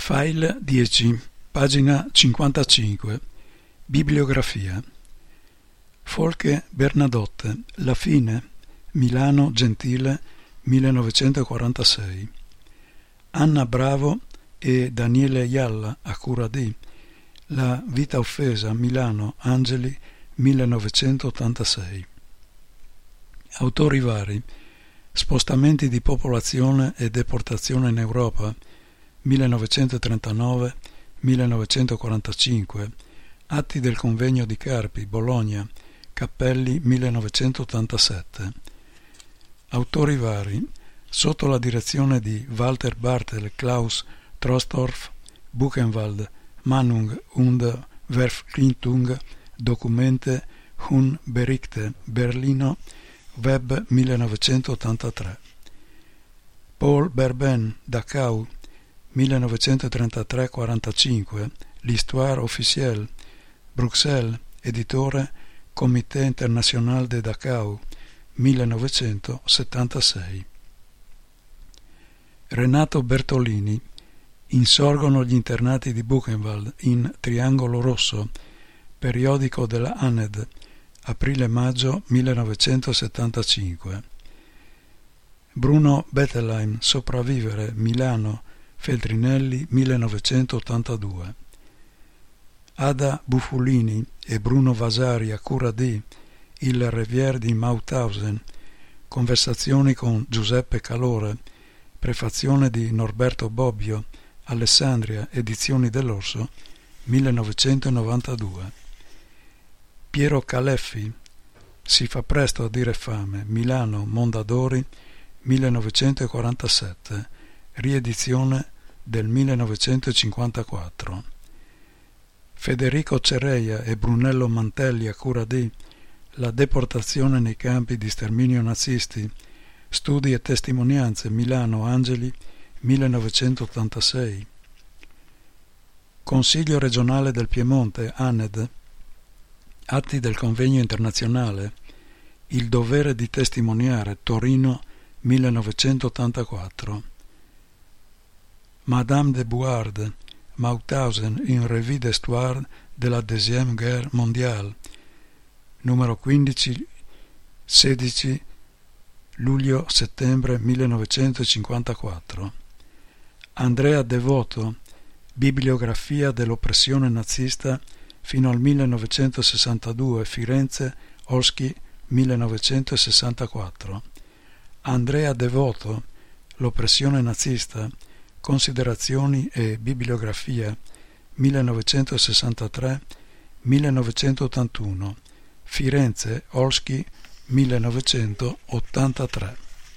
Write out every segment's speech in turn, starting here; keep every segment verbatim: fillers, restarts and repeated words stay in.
File dieci, pagina cinquantacinque. Bibliografia. Folke Bernadotte, La fine, Milano Gentile, millenovecentoquarantasei. Anna Bravo e Daniele Jalla, a cura di La vita offesa, Milano Angeli, millenovecentottantasei. Autori vari. Spostamenti di popolazione e deportazione in Europa, millenovecentotrentanove millenovecentoquarantacinque. Atti del convegno di Carpi, Bologna, Cappelli, millenovecentottantasette. Autori vari. Sotto la direzione di Walter Bartel, Klaus Trostorff, Buchenwald, Manung und Verpflichtung, Dokumente und Berichte, Berlino, Web millenovecentottantatré. Paul Berben, Dachau, millenovecentotrentatré quarantacinque, L'Histoire officielle, Bruxelles, editore Comité International de Dachau, millenovecentosettantasei. Renato Bertolini, Insorgono gli internati di Buchenwald in Triangolo Rosso, periodico della A N E D, aprile-maggio millenovecentosettantacinque. Bruno Bettelheim, Sopravvivere, Milano, Feltrinelli, millenovecentottantadue. Ada Buffulini e Bruno Vasari, a cura di Il Revier di Mauthausen, conversazioni con Giuseppe Calore, prefazione di Norberto Bobbio, Alessandria, Edizioni dell'Orso, millenovecentonovantadue. Piero Caleffi, Si fa presto a dire fame, Milano, Mondadori, millenovecentoquarantasette, riedizione del millenovecentocinquantaquattro. Federico Cereia e Brunello Mantelli, a cura di La deportazione nei campi di sterminio nazisti, studi e testimonianze, Milano Angeli, millenovecentottantasei. Consiglio regionale del Piemonte, A N E D, atti del convegno internazionale, Il dovere di testimoniare, Torino, millenovecentottantaquattro. Madame de Buard, Mauthausen, in Revue d'Histoire de la Deuxième Guerre mondiale, numero quindici, sedici luglio-settembre millenovecentocinquantaquattro. Andrea Devoto, Bibliografia dell'oppressione nazista fino al millenovecentosessantadue, Firenze, Oschi, millenovecentosessantaquattro. Andrea Devoto, L'oppressione nazista, considerazioni e bibliografia, millenovecentosessantatré millenovecentottantuno, Firenze, Oschi, millenovecentottantatré.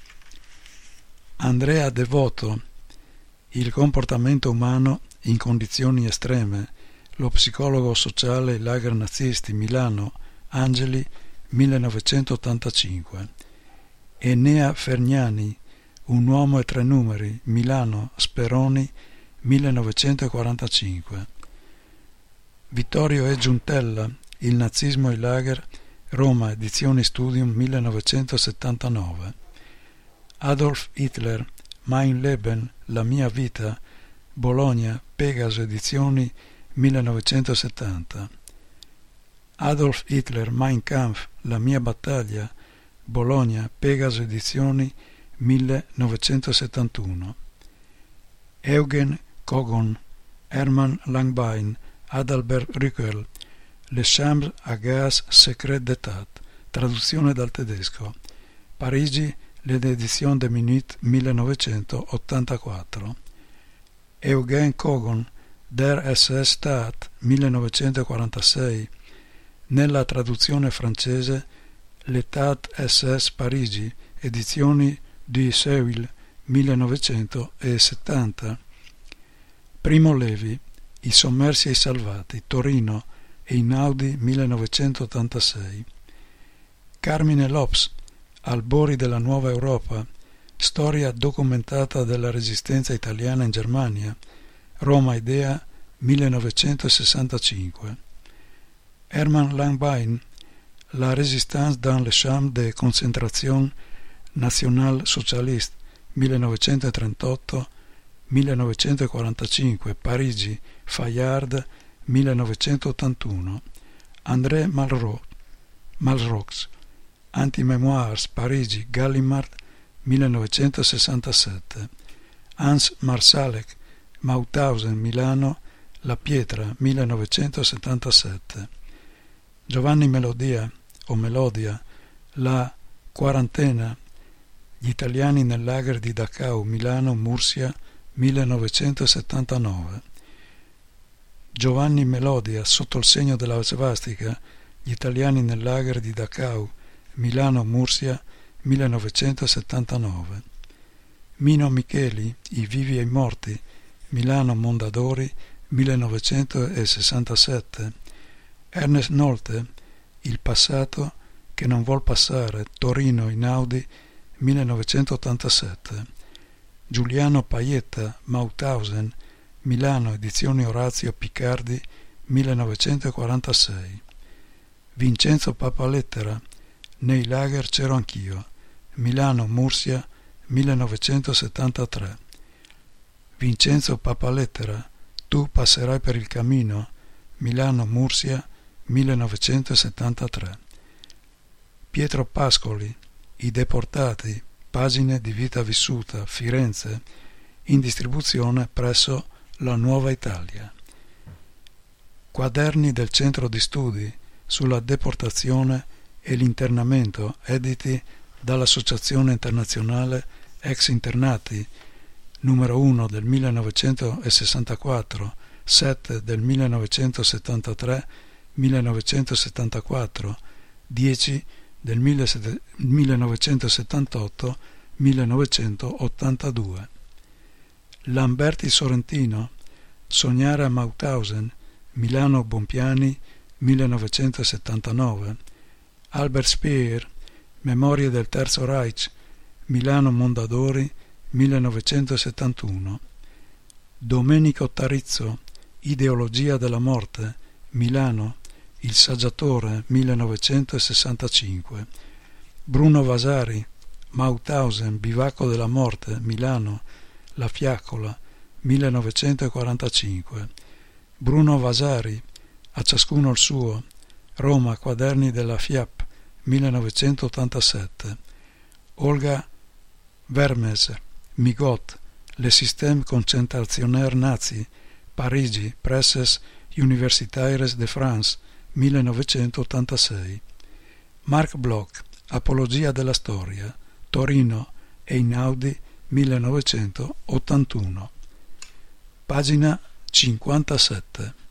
Andrea Devoto, Il comportamento umano in condizioni estreme, lo psicologo sociale ai lager nazisti, Milano, Angeli, millenovecentottantacinque. Enea Fergnani, Un uomo e tre numeri, Milano, Speroni, millenovecentoquarantacinque. Vittorio E. Giuntella, Il nazismo ai lager, Roma, Edizioni Studium, millenovecentosettantanove. Adolf Hitler, Mein Leben, La mia vita, Bologna, Pegaso Edizioni, millenovecentosettanta. Adolf Hitler, Mein Kampf, La mia battaglia, Bologna, Pegaso Edizioni, millenovecentosettantuno. Eugen Kogon, Hermann Langbein, Adalbert Rückerl, Les chambres à gaz secrètes d'État, traduzione dal tedesco, Parigi, l'Edition de Minute, millenovecentottantaquattro. Eugen Kogon, Der S S Staat, millenovecentoquarantasei, nella traduzione francese L'État S S Parigi, Edizioni di Seuil, millenovecentosettanta. Primo Levi, I sommersi e i salvati, Torino, Einaudi, millenovecentottantasei. Carmine Lops, Albori della nuova Europa, storia documentata della resistenza italiana in Germania, Roma Idea, millenovecentosessantacinque. Hermann Langbein, La résistance dans les champs de concentration national-socialiste, millenovecentotrentotto, millenovecentoquarantacinque, Parigi, Fayard, millenovecentottantuno, André Malraux, Malraux, Anti-Memoirs, Parigi, Gallimard, millenovecentosessantasette, Hans Marsalek, Mauthausen, Milano, La Pietra, millenovecentosettantasette, Giovanni Melodia o Melodia, La Quarantena, Gli italiani nel lager di Dachau, Milano, Mursia, millenovecentosettantanove, Giovanni Melodia, Sotto il segno della svastica, Gli italiani nel lager di Dachau, Milano, Mursia, millenovecentosettantanove, Mino Micheli, I vivi e i morti, Milano, Mondadori, millenovecentosessantasette, Ernest Nolte, Il passato che non vuol passare, Torino, Inaudi, millenovecentottantasette, Giuliano Paietta, Mauthausen, Milano, Edizioni Orazio Piccardi, millenovecentoquarantasei, Vincenzo Papalettera, Nei lager c'ero anch'io, Milano, Mursia, millenovecentosettantatré, Vincenzo Papalettera, Tu passerai per il cammino, Milano, Mursia, millenovecentosettantatré, Pietro Pascoli, I deportati, pagine di vita vissuta, Firenze, in distribuzione presso La Nuova Italia. Quaderni del Centro di Studi sulla deportazione e l'internamento, editi dall'Associazione Internazionale Ex Internati, numero uno del millenovecentosessantaquattro, sette del millenovecentosettantatré millenovecentosettantaquattro, dieci del millenovecentosettantotto millenovecentottantadue. Lamberti Sorrentino, Sognare a Mauthausen, Milano Bompiani, millenovecentosettantanove, Albert Speer, Memorie del Terzo Reich, Milano Mondadori, millenovecentosettantuno, Domenico Tarizzo, Ideologia della morte, Milano, Il saggiatore, millenovecentosessantacinque, Bruno Vasari, Mauthausen, Bivacco della morte, Milano, La Fiaccola, millenovecentoquarantacinque, Bruno Vasari, A ciascuno il suo, Roma, Quaderni della F I A P, millenovecentottantasette, Olga Vermes, Migot, Le système concentrationnaire nazi, Parigi, Presses universitaires de France, millenovecentottantasei, Marc Bloch, Apologia della storia, Torino, Einaudi, millenovecentottantuno. Pagina cinquantasette.